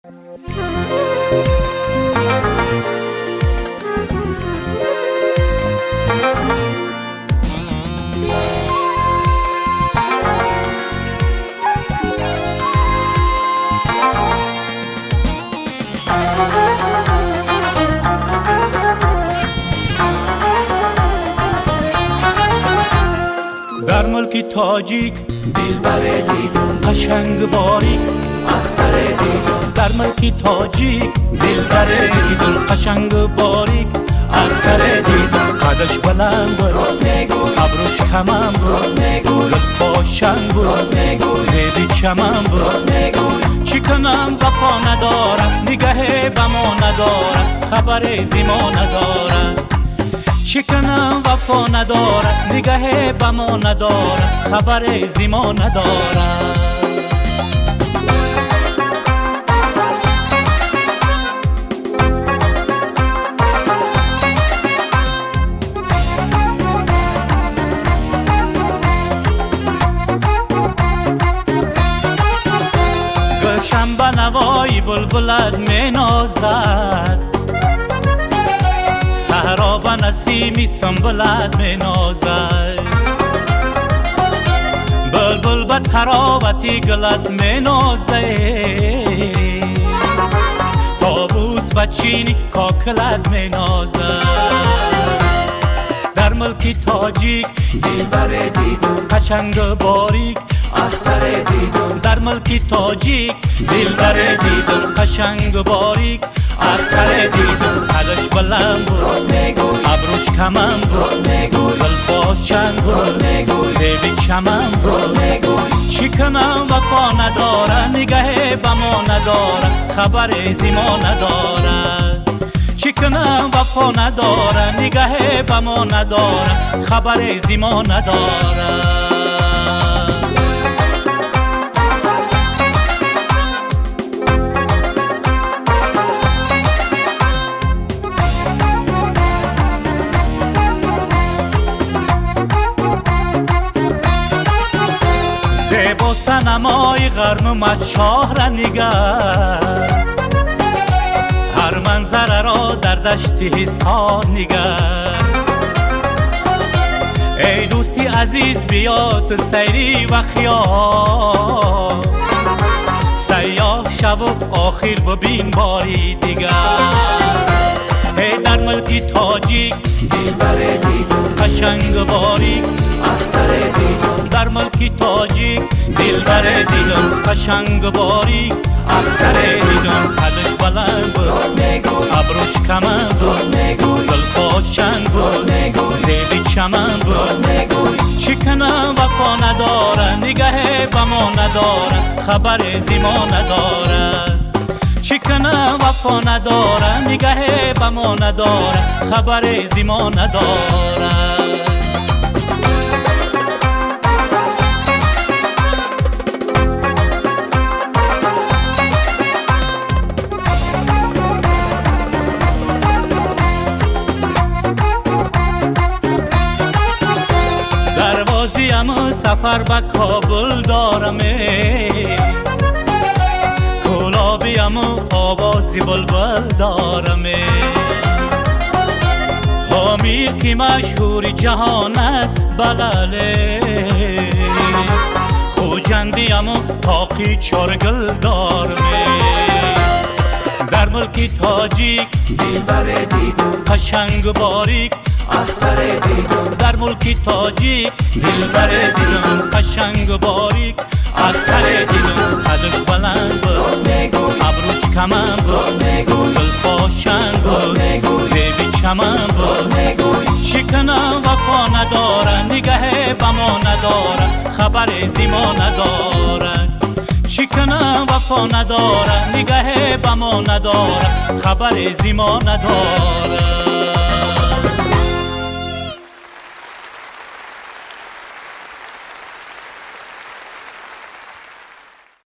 در ملک تاجیک دلبر دیدم قشنگ باریک اختر دیدم. در ملک تاجیک دلبر دیدم قشنگ باریک اختر دیدم. قدش بلند راست میگو، ابروش کمم راست میگو، زلفاشم راست میگو، زیبی چمم راست میگو. چی کنم وفا ندارم، نگه بما ندارم، خبر زیما ندارم. چی کنم وفا ندارم، نگه بما ندارم، خبر زیما ندارم. گلشن به نوای بلبلت می نازد، صحرا به نسیمی سنبلت می نازد. بلبل به تراوتی گلت می نازد، طاووس به چینی کاکلت می نازد. در ملک تاجیک دلبر دیدم قشنگ باریک اختر دیدم. در ملک تاجیک دلبر دیدم قشنگ باریک اختر دیدم. قدش بلند راست میگو، ابروش کمم راست میگو، زلفاش چند راست میگو، زیبی چمم راست میگو. چی کنم وفا ندارم، نگه بما ندارم، خبر زیما ندارم. چی کنم وفا ندارم، نگه بما ندارم، خبر زیما ندارم. زیبا سنمای غرم شهر نگر، هر منظره را در دشت حصار نگر. ای دوستی عزیز بیا تو سیری و خیال، سیاه شو و آخر ببین باری دیگر. ای در ملک تاجیک دلبر دیدم قشنگ باریک اختر دیدم. در ملک تاجیک دلبر دیدم قشنگ باریک اختر دیدم. قدش بلند راست میگو، ابروش کمم راست میگو، زلفاش چند راست میگو، زیبی چمم راست میگو. چی کنم وفا ندارم، نگه بما ندارم، خبر زیما ندارم. چی کنم وفا ندارم، نگه بما ندارم، خبر زیما ندارم. دروازیم سفر به کابل دارم، کلابیم آوازی بلبل دارم. حامیر که مشهور جهان است بلاله، خوجندیم تاقی چارگل دارم. در ملک تاجیک دلبر دیدم قشنگ باریک اختر دیدم. در ملک تاجیک دلبر دیدم قشنگ باریک اختر دیدم. قدش بلند راست میگو، ابروش کمم راست میگو، زلفاش چند راست میگو، زیبی چمم راست میگو. چی کنم وفا ندارم، نگه بما ندارم، خبر زیما ندارم. چی کنم وفا ندارم، نگه بما ندارم، خبر زیما ندارم.